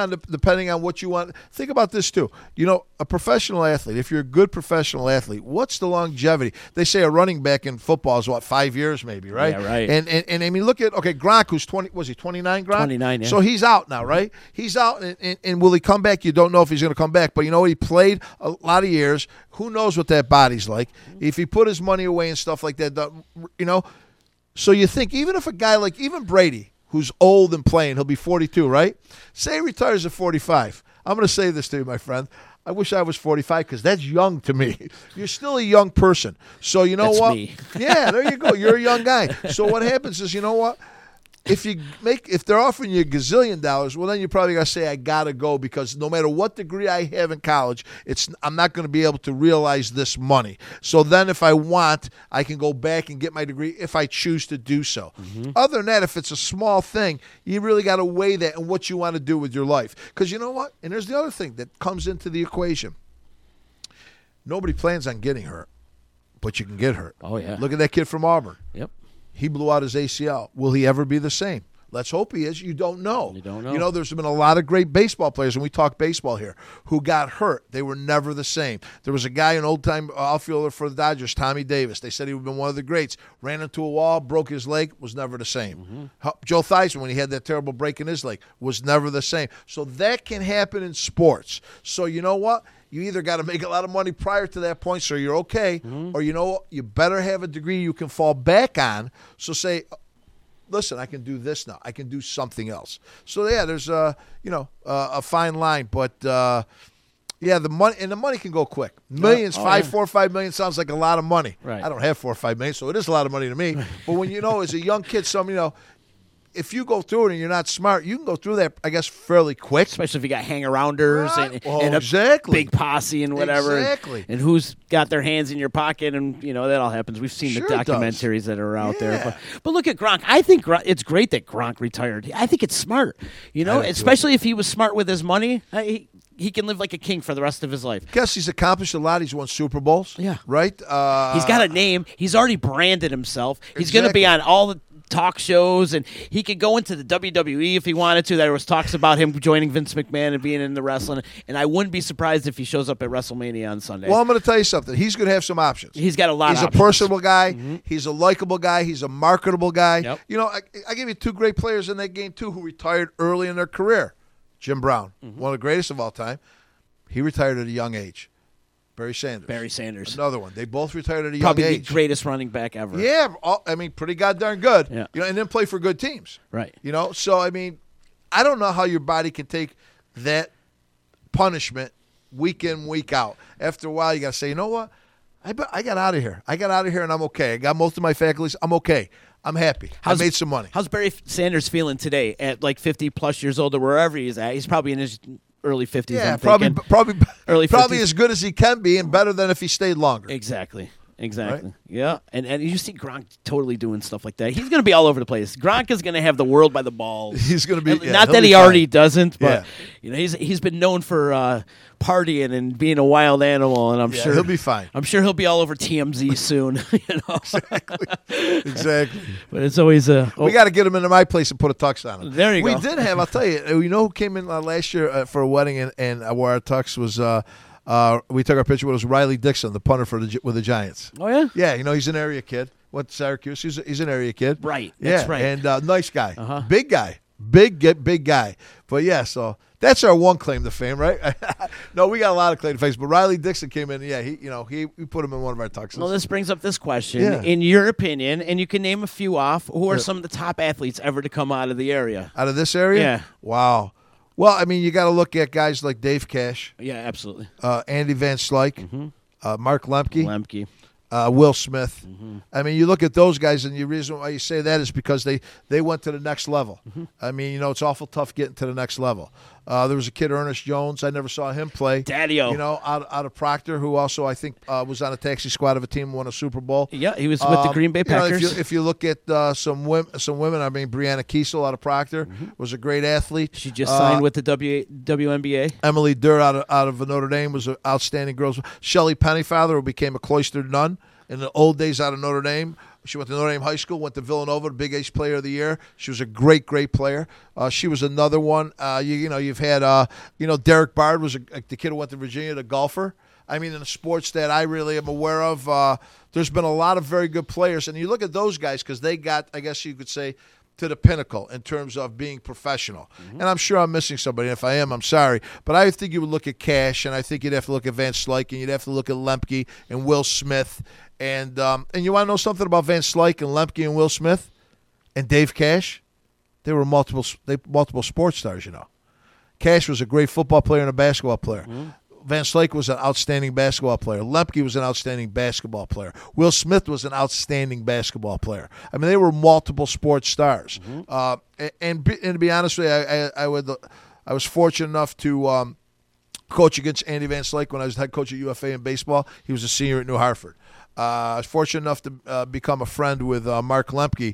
on what you want, think about this too. A professional athlete, if you're a good professional athlete, what's the longevity? They say a running back in football is 5 years maybe, right? Yeah, right. And I mean, look at Gronk, who's 20. Was he 29? Gronk? 29. Yeah. So he's out now, right? He's out, and will he come back? You don't know if he's going to come back, but you know what? He played a lot of years. Who knows what that body's like? If he put his money away and stuff like that, So you think even if a guy like even Brady, who's old and playing, he'll be 42, right? Say he retires at 45. I'm going to say this to you, my friend. I wish I was 45 because that's young to me. You're still a young person. So you know that's what? Me. Yeah, there you go. You're a young guy. So what happens is, you know what? If they're offering you $1 gazillion, well, then you probably got to say, I got to go, because no matter what degree I have in college, I'm not going to be able to realize this money. So then if I want, I can go back and get my degree if I choose to do so. Mm-hmm. Other than that, if it's a small thing, you really got to weigh that and what you want to do with your life. Because you know what? And there's the other thing that comes into the equation. Nobody plans on getting hurt, but you can get hurt. Oh, yeah. Look at that kid from Auburn. Yep. He blew out his ACL. Will he ever be the same? Let's hope he is. You don't know. You don't know. There's been a lot of great baseball players, and we talk baseball here, who got hurt. They were never the same. There was a guy, an old-time outfielder for the Dodgers, Tommy Davis. They said he would have been one of the greats. Ran into a wall, broke his leg, was never the same. Mm-hmm. Joe Theismann, when he had that terrible break in his leg, was never the same. So that can happen in sports. So you know what? You either got to make a lot of money prior to that point so you're okay, or you better have a degree you can fall back on. So say, listen, I can do this now. I can do something else. So yeah, there's a fine line, but the money can go quick. Millions, 4 or 5 million sounds like a lot of money. Right. I don't have 4 or 5 million, so it is a lot of money to me. But when as a young kid, if you go through it and you're not smart, you can go through that, I guess, fairly quick. Especially if you got hang-arounders and exactly. a big posse and whatever. Exactly. And who's got their hands in your pocket, and, that all happens. We've seen Sure the it does. documentaries that are out Yeah. there. But look at Gronk. I think it's great that Gronk retired. I think it's smart, especially if he was smart with his money. He can live like a king for the rest of his life. Guess he's accomplished a lot. He's won Super Bowls. Yeah. Right? He's got a name. He's already branded himself. He's going to be on all the talk shows, and he could go into the WWE if he wanted to. There was talks about him joining Vince McMahon and being in the wrestling, and I wouldn't be surprised if he shows up at WrestleMania on Sunday. Well, I'm going to tell you something. He's going to have some options. He's got a lot of options. He's a personable guy. Mm-hmm. He's a likable guy. He's a marketable guy. Yep. I give you two great players in that game, too, who retired early in their career. Jim Brown, one of the greatest of all time. He retired at a young age. Barry Sanders. Another one. They both retired at a young age. Probably the greatest running back ever. Yeah. Pretty goddamn good. Yeah. And then play for good teams. Right. So, I don't know how your body can take that punishment week in, week out. After a while, you got to say, you know what? I got out of here. And I'm okay. I got most of my faculties. I'm okay. I'm happy. I made some money. How's Barry Sanders feeling today at like 50-plus years old or wherever he's at? He's probably in his early 50s. Yeah, I'm probably early 50s. Probably as good as he can be and better than if he stayed longer. Exactly. Right? Yeah. And you see Gronk totally doing stuff like that. He's going to be all over the place. Gronk is going to have the world by the balls. He's going to be not that he already doesn't, but he's been known for partying and being a wild animal, and I'm sure he'll be fine. I'm sure he'll be all over TMZ soon. Exactly. But it's always we got to get him into my place and put a tux on him. There you go. We did have. I'll tell you. Who came in last year for a wedding and wore our tux was. We took our picture with Riley Dixon, the punter with the Giants. Oh yeah. Yeah, he's an area kid. Went to Syracuse. He's an area kid. Right. That's right. And nice guy. Big guy. Big guy. But yeah, so that's our one claim to fame, right? No, we got a lot of claim to fame. But Riley Dixon came in. Yeah, we put him in one of our tuxes. Well, this brings up this question. Yeah. In your opinion, and you can name a few off, who are some of the top athletes ever to come out of the area? Out of this area? Yeah. Wow. Well, you got to look at guys like Dave Cash. Yeah, absolutely. Andy Van Slyke. Mark Lemke. Will Smith. You look at those guys, and the reason why you say that is because they went to the next level. It's awful tough getting to the next level. There was a kid, Ernest Jones. I never saw him play. Daddy-o. Out of Proctor, who also, I think, was on a taxi squad of a team and won a Super Bowl. Yeah, he was with the Green Bay Packers. If you look at some women, Brianna Kiesel out of Proctor was a great athlete. She just signed with the WNBA. Emily Durr out of Notre Dame was an outstanding girl. Shelley Pennyfather, who became a cloistered nun in the old days out of Notre Dame. She went to Notre Dame High School, went to Villanova, the Big East Player of the Year. She was a great player. She was another one. You've had, Derek Bard was the kid who went to Virginia, the golfer. In the sports that I really am aware of, there's been a lot of very good players. And you look at those guys because they got, I guess you could say, to the pinnacle in terms of being professional. And I'm sure I'm missing somebody. If I am, I'm sorry. But I think you would look at Cash, and I think you'd have to look at Van Slyke, and you'd have to look at Lemke and Will Smith. And you want to know something about Van Slyke and Lemke and Will Smith and Dave Cash? They were multiple sports stars, Cash was a great football player and a basketball player. Van Slyke was an outstanding basketball player. Lemke was an outstanding basketball player. Will Smith was an outstanding basketball player. They were multiple sports stars. And to be honest with you, I was fortunate enough to coach against Andy Van Slyke when I was head coach at UFA in baseball. He was a senior at New Hartford. I was fortunate enough to become a friend with Mark Lemke.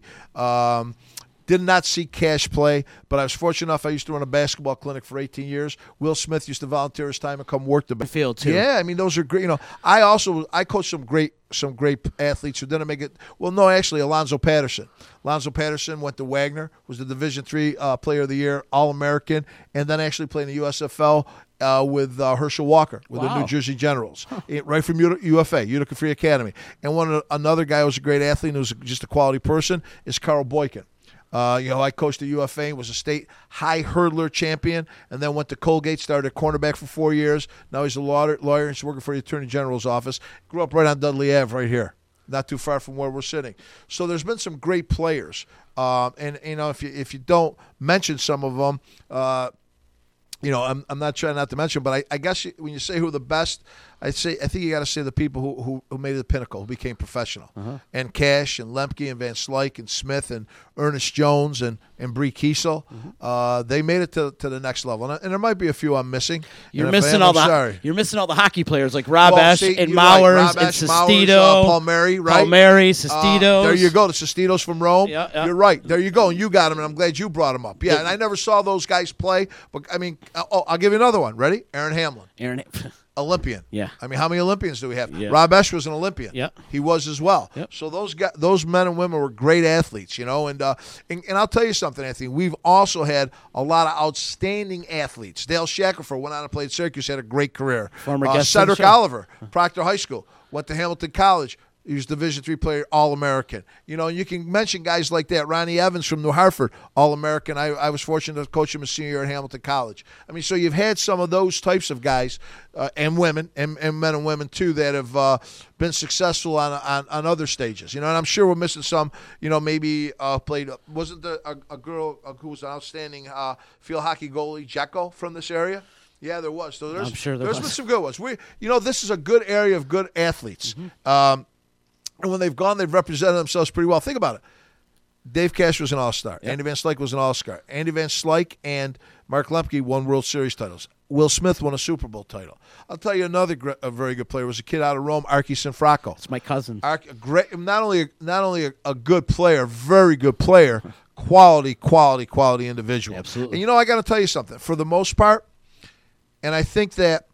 Did not see Cash play, but I was fortunate enough. I used to run a basketball clinic for 18 years. Will Smith used to volunteer his time and come work the field too. Yeah, those are great. I coached some great athletes who didn't make it. Well, no, actually, Alonzo Patterson. Alonzo Patterson went to Wagner, was the Division III Player of the Year, All-American, and then actually played in the USFL with Herschel Walker with the New Jersey Generals, right from UFA, Utica Free Academy. And another guy who was a great athlete and who was just a quality person is Carl Boykin. I coached at UFA, was a state high hurdler champion, and then went to Colgate, started at cornerback for 4 years. Now he's a lawyer, and he's working for the Attorney General's office. Grew up right on Dudley Ave right here, not too far from where we're sitting. So there's been some great players. And if you don't mention some of them, I'm not trying not to mention, but I guess when you say who the best, I think you got to say the people who made it the pinnacle, who became professional, and Cash and Lemke and Van Slyke and Smith and Ernest Jones and Bree Kiesel. They made it to the next level, and there might be a few I'm missing. You're missing all the hockey players like Rob Esch and Mowers and Sestito, Palmieri, right? Palmieri, Sestitos. There you go. The Sestitos from Rome. Yeah. You're right. There you go. And you got them, and I'm glad you brought them up. Yeah, and I never saw those guys play, but I mean, I'll give you another one. Ready? Aaron Hamlin. Olympian. Yeah. I mean, how many Olympians do we have? Yeah. Rob Esch was an Olympian. Yeah. He was as well. Yep. So those men and women were great athletes, and I'll tell you something, Anthony. We've also had a lot of outstanding athletes. Dale Shackelford went on and played Syracuse, had a great career. Former guest Cedric on the show. Oliver, Proctor High School, went to Hamilton College. He was Division III player, All-American. You can mention guys like that. Ronnie Evans from New Hartford, All-American. I was fortunate to coach him a senior year at Hamilton College. I mean, so you've had some of those types of guys and women, and men and women too, that have been successful on other stages. And I'm sure we're missing some. Maybe played. Wasn't there a girl who was an outstanding field hockey goalie, Jecko, from this area? Yeah, there was. So I'm sure there was. been some good ones. This is a good area of good athletes. And when they've gone, they've represented themselves pretty well. Think about it. Dave Cash was an all-star. Yep. Andy Van Slyke was an all-star. Andy Van Slyke and Mark Lemke won World Series titles. Will Smith won a Super Bowl title. I'll tell you another a very good player was a kid out of Rome, Archie Sinfracco. It's my cousin. Great, not only a good player, very good player, quality individual. Absolutely. And I got to tell you something. For the most part, and I think that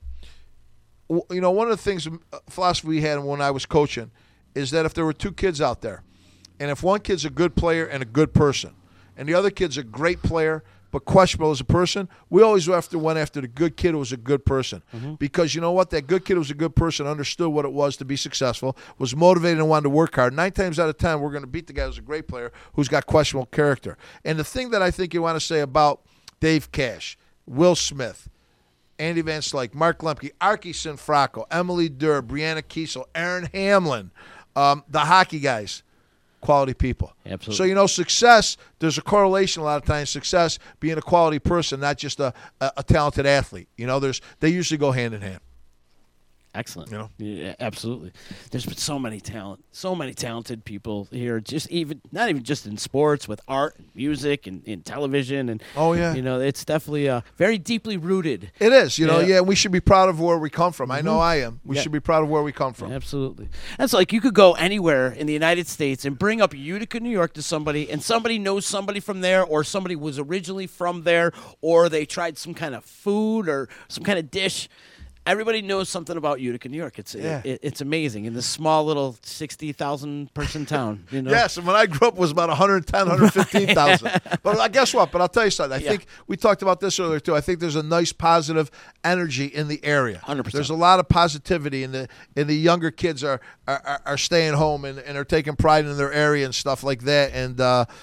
one of the things philosophy we had when I was coaching is that if there were two kids out there, and if one kid's a good player and a good person, and the other kid's a great player but questionable as a person, we always went after the good kid who was a good person. Because you know what? That good kid who was a good person understood what it was to be successful, was motivated and wanted to work hard. 9 times out of 10, we're going to beat the guy who's a great player who's got questionable character. And the thing that I think you want to say about Dave Cash, Will Smith, Andy Van Slyke, Mark Lemke, Archie Sinfracco, Emily Durr, Brianna Kiesel, Aaron Hamlin, the hockey guys, quality people. Absolutely. So, success, there's a correlation a lot of times, success being a quality person, not just a talented athlete. They usually go hand in hand. Excellent. Yeah, absolutely. There's been so many talented people here. Not even just in sports, with art, and music, and in television, and it's definitely very deeply rooted. It is. We should be proud of where we come from. I know I am. We should be proud of where we come from. Absolutely. That's like you could go anywhere in the United States and bring up Utica, New York to somebody, and somebody knows somebody from there, or somebody was originally from there, or they tried some kind of food or some kind of dish. Everybody knows something about Utica, New York. It's amazing in this small little 60,000 person town. Yes, and when I grew up, it was about 110, 115,000. But guess what? But I'll tell you something. I think we talked about this earlier too. I think there's a nice positive energy in the area. 100%. There's a lot of positivity, and the younger kids are staying home and are taking pride in their area and stuff like that. And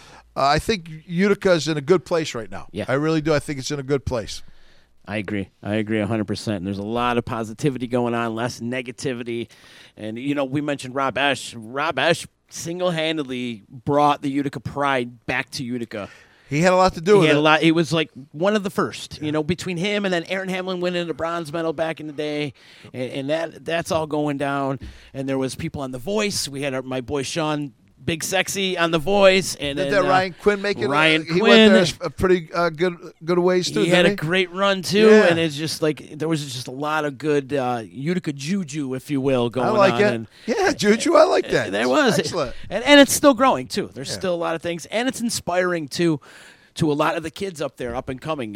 I think Utica is in a good place right now. Yeah. I really do. I think it's in a good place. I agree 100%. And there's a lot of positivity going on, less negativity. And, we mentioned Rob Esch. Rob Esch single-handedly brought the Utica pride back to Utica. He had a lot to do with it. He was like one of the first, between him and then Aaron Hamlin winning the bronze medal back in the day. And that's all going down. And there was people on The Voice. We had my boy Sean Big Sexy on The Voice, and did then, Ryan Quinn make it? Ryan He Quinn went there a pretty good ways too. He had a great run too, and it's just like there was just a lot of good Utica juju, if you will, going on. I like it. And, juju. I like that. There was excellent, and it's still growing too. There's still a lot of things, and it's inspiring too. To a lot of the kids up there, up and coming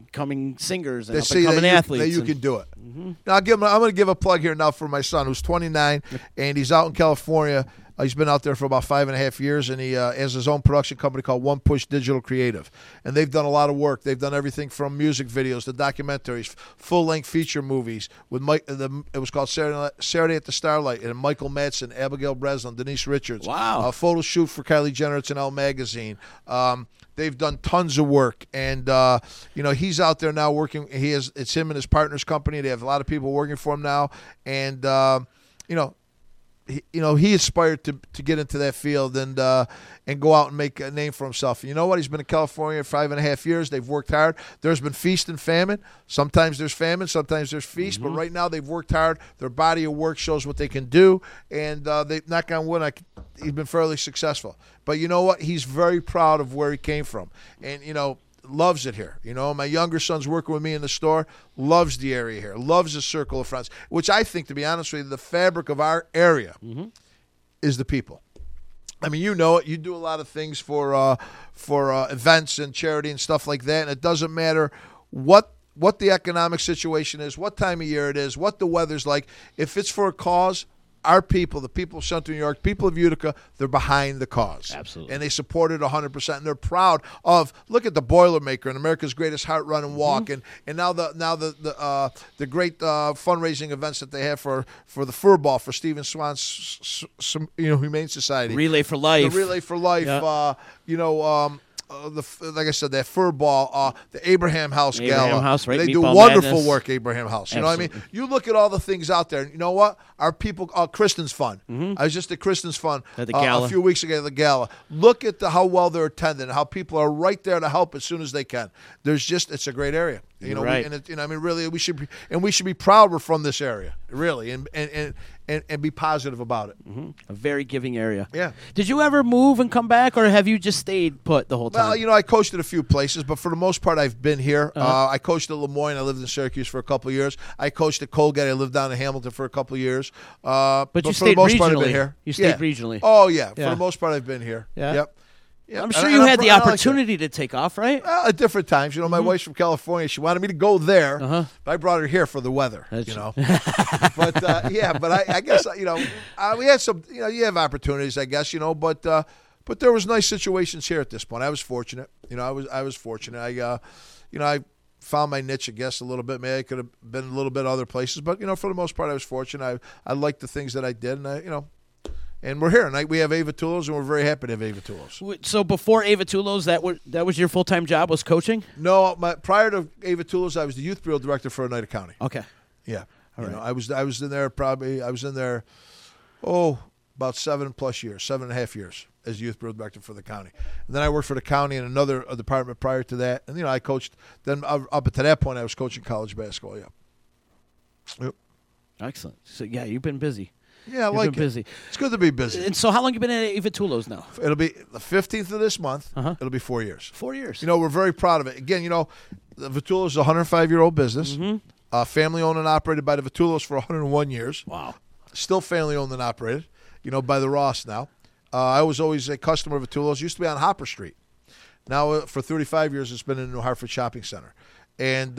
singers and up and coming athletes. That you can do it. Now I'm going to give a plug here now for my son, who's 29, and he's out in California. He's been out there for about 5.5 years, and he has his own production company called One Push Digital Creative. And they've done a lot of work. They've done everything from music videos to documentaries, full-length feature movies. It was called Saturday at the Starlight, and Michael Madsen, Abigail Breslin, Denise Richards. Wow. A photo shoot for Kylie Jenner. It's an Elle magazine. They've done tons of work, and he's out there now working. It's him and his partner's company. They have a lot of people working for him now, and he aspired to get into that field and go out and make a name for himself. And you know what? He's been in California 5.5 years. They've worked hard. There's been feast and famine. Sometimes there's famine. Sometimes there's feast. But right now they've worked hard. Their body of work shows what they can do. And they knock on wood, he's been fairly successful. But you know what? He's very proud of where he came from. And, loves it here. My younger son's working with me in the store, loves the area here, loves the circle of friends, which I think, to be honest with you, the fabric of our area is the people. I mean, you know it. You do a lot of things for events and charity and stuff like that, and it doesn't matter what the economic situation is, what time of year it is, what the weather's like. If it's for a cause, our people, the people of Central New York, people of Utica, they're behind the cause. Absolutely. And they support it 100%. And they're proud of, look at the Boilermaker and America's Greatest Heart Run and Walk, and now the great fundraising events that they have for the fur ball for Stephen Swan's Humane Society. Relay for Life. The Relay for Life. Yeah. Like I said, that fur ball, the Abraham House Gala. House, right? They do Meatball wonderful Madness. work, Abraham House. You Absolutely. know what I mean? You look at all the things out there. You know what? Our people, Kristen's Fun. I was just at Kristen's Fun At the gala. a few weeks ago at the gala. Look at how well they're attended and how people are right there to help as soon as they can. It's a great area. Right. Really, we should be proud we're from this area, really, and be positive about it. A very giving area. Yeah. Did you ever move and come back, or have you just stayed put the whole time? Well, I coached at a few places, but for the most part, I've been here. I coached at Lemoyne. I lived in Syracuse for a couple of years. I coached at Colgate. I lived down in Hamilton for a couple of years. But you for stayed the most regionally. part, I've been here. You stayed regionally. Oh, yeah. Yeah. For the most part, I've been here. Yeah. Yep. I'm sure you had the opportunity to take off, right? Well, at different times. My wife's from California. She wanted me to go there. But I brought her here for the weather, But, I guess, we had some, you have opportunities, I guess, but there was nice situations here at this point. I was fortunate. I was fortunate. I found my niche, I guess, a little bit. Maybe I could have been a little bit other places. But, for the most part, I was fortunate. I liked the things that I did, and and we're here. And we have Ava Tulos, and we're very happy to have Ava Tulos. So before Ava Tulos, that was your full-time job, was coaching? No, prior to Ava Tulos, I was the youth bureau director for Oneida County. Okay. Yeah. All right. I was in there about 7+ years, 7.5 years as youth bureau director for the county. And then I worked for the county in another department prior to that. And, I coached. Then up to that point, I was coaching college basketball, yeah. Yep. Excellent. So, yeah, you've been busy. Yeah, I like it. Busy. It's good to be busy. And so how long have you been at Ava Tulos now? It'll be the 15th of this month. It'll be 4 years. 4 years. We're very proud of it. Again, the Vitulos is a 105-year-old business. Family owned and operated by the Vitulos for 101 years. Wow. Still family owned and operated, by the Ross now. I was always a customer of Vitulos. Used to be on Hopper Street. Now, for 35 years, it's been in the New Hartford Shopping Center. And,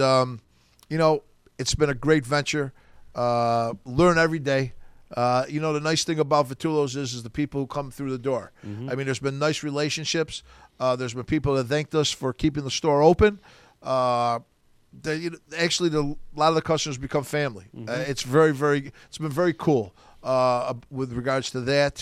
it's been a great venture. Learn every day. The nice thing about Vitulos is the people who come through the door. I mean, there's been nice relationships. There's been people that thanked us for keeping the store open. Actually, a lot of the customers become family. It's been very cool with regards to that.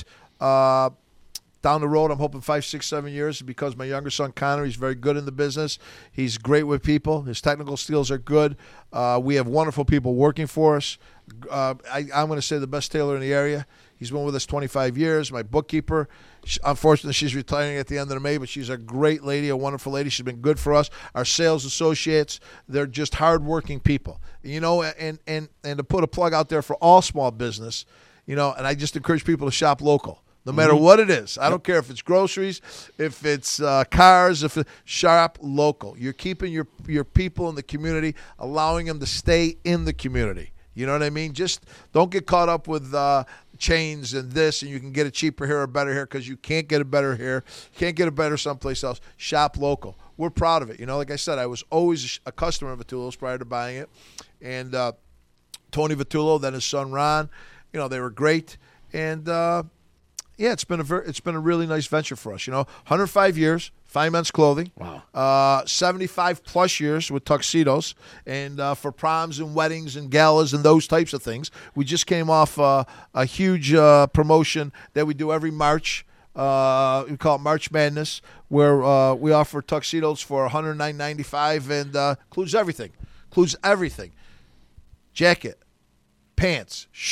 Down the road, I'm hoping 5, 6, 7 years, because my younger son, Connor, he's very good in the business. He's great with people. His technical skills are good. We have wonderful people working for us. I'm going to say the best tailor in the area. He's been with us 25 years. My bookkeeper, unfortunately, she's retiring at the end of May, but she's a great lady, a wonderful lady. She's been good for us. Our sales associates, they're just hardworking people. And to put a plug out there for all small business, and I just encourage people to shop local. No matter what it is. I don't care if it's groceries, if it's cars, shop local. You're keeping your people in the community, allowing them to stay in the community. You know what I mean? Just don't get caught up with chains and this, and you can get it cheaper here or better here, because you can't get it better here. You can't get it better someplace else. Shop local. We're proud of it. Like I said, I was always a customer of Vitulo's prior to buying it. And Tony Vitulo, then his son Ron, they were great. And it's been a really nice venture for us. 105 years, fine men's clothing. Wow. 75 plus years with tuxedos, and for proms and weddings and galas and those types of things. We just came off a huge promotion that we do every March. We call it March Madness, where we offer tuxedos for $109.95 and includes everything. Jacket, pants, shirt,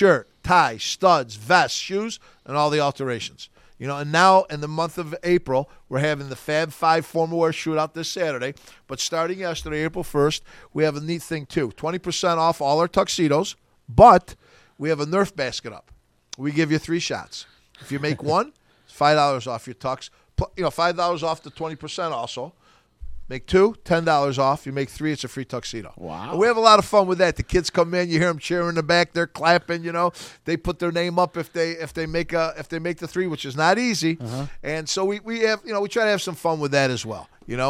ties, studs, vests, shoes, and all the alterations. And now in the month of April, we're having the Fab 5 formal wear shootout this Saturday. But starting yesterday, April 1st, we have a neat thing too. 20% off all our tuxedos, but we have a Nerf basket up. We give you 3 shots. If you make one, it's $5 off your tux. $5 off the 20% also. Make 2, $10 off. You make 3, it's a free tuxedo. Wow. And we have a lot of fun with that. The kids come in, you hear them cheering in the back, they're clapping, They put their name up if they make the 3, which is not easy. And so we have, we try to have some fun with that as well.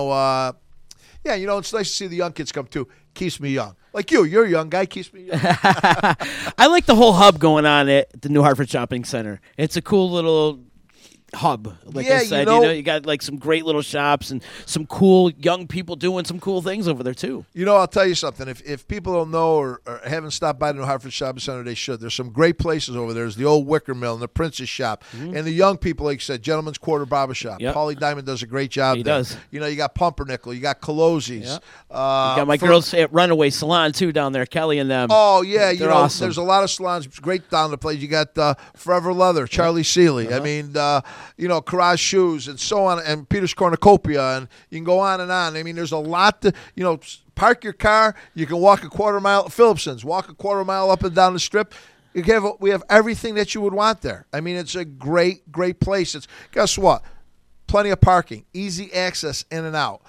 It's nice to see the young kids come too. Keeps me young. Like you're a young guy, keeps me young. I like the whole hub going on at the New Hartford Shopping Center. It's a cool little hub, like I said. You got like some great little shops and some cool young people doing some cool things over there too. I'll tell you something. If people don't know or haven't stopped by the New Hartford Shopping Center, they should. There's some great places over there. There's the old Wicker Mill and the Prince's Shop, and the young people, like you said, Gentleman's Quarter Barber Shop. Yep. Paulie Diamond does a great job. He there. does. You got Pumpernickel, you got Colosi's. Yep. You got my girls at Runaway Salon too down there, Kelly and them. Oh yeah, they're awesome. There's a lot of salons great down the place. You got Forever Leather, Charlie Seeley. I mean, Courage Shoes and so on, and Peter's Cornucopia, and you can go on and on. I mean, there's a lot to, park your car. You can walk a quarter mile, Phillipson's, walk a quarter mile up and down the strip. We have everything that you would want there. I mean, it's a great, great place. Guess what? Plenty of parking, easy access in and out,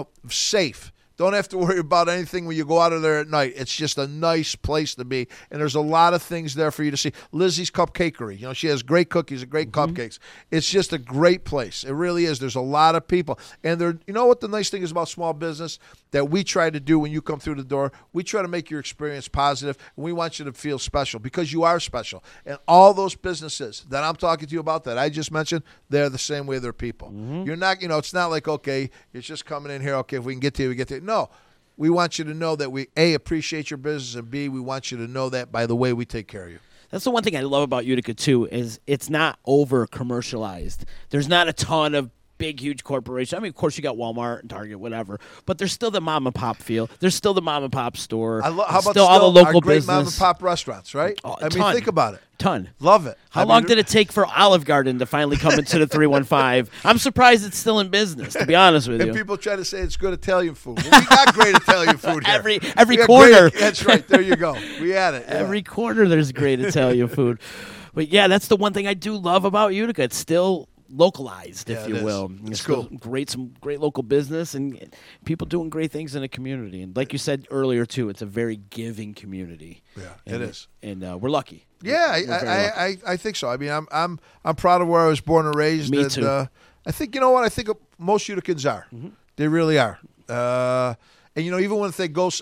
safe. Don't have to worry about anything when you go out of there at night. It's just a nice place to be, and there's a lot of things there for you to see. Lizzie's Cupcakery, she has great cookies and great cupcakes. It's just a great place. It really is. There's a lot of people, and what the nice thing is about small business that we try to do when you come through the door? We try to make your experience positive, and we want you to feel special because you are special. And all those businesses that I'm talking to you about that I just mentioned, they're the same way they're people. You're not, it's not like, okay, it's just coming in here, okay, if we can get to you, we get to you. No, we want you to know that we, A, appreciate your business, and B, we want you to know that by the way we take care of you. That's the one thing I love about Utica, too, is it's not over-commercialized. There's not a ton of big, huge corporations. I mean, of course, you got Walmart and Target, whatever, but there's still the mom-and-pop feel. There's still the mom-and-pop store. How about still all the local our great business. mom-and-pop restaurants, right? Oh, I mean, think about it. Ton. Love it. How long did it take for Olive Garden to finally come into the 315? I'm surprised it's still in business, to be honest with you. And people try to say it's good Italian food. Well, we got great Italian food here. Every corner. That's right. There you go. We had it. Yeah. Every corner there's great Italian food. But, yeah, that's the one thing I do love about Utica. It's still localized, if you will. It's cool. Some great local business and people doing great things in the community. And like you said earlier, too, it's a very giving community. Yeah, it is. And we're lucky. Yeah, I think so. I mean, I'm proud of where I was born and raised. Me too. I think, I think most Uticans are. They really are. And, even when they go